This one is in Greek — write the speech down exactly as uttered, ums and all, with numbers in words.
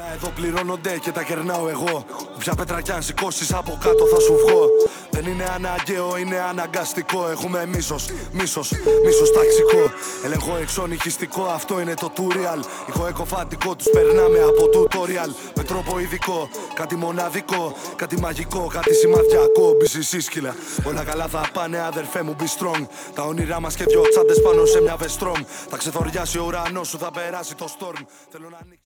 Εδώ πληρώνονται και τα κερνάω εγώ. Ποια πέτρα κι αν σηκώσεις από κάτω θα σου βγω. Δεν είναι αναγκαίο, είναι αναγκαστικό. Έχουμε μίσος, μίσος, μίσος ταξικό. Έλεγχο εξονυχιστικό, αυτό είναι το tutorial. Ηχο εκοφαντικό, τους περνάμε από tutorial. Με τρόπο ειδικό, κάτι μοναδικό, κάτι μαγικό, κάτι σημαδιακό. Μπισι σύσκυλα, όλα καλά θα πάνε αδερφέ μου, be strong. Τα όνειρά μας και δυο τσάντες πάνω σε μια βεστρόμ. Θα ξεθοριάσει ο ουρανός σου, θα περάσει το storm. Θέλω να ανοίξει.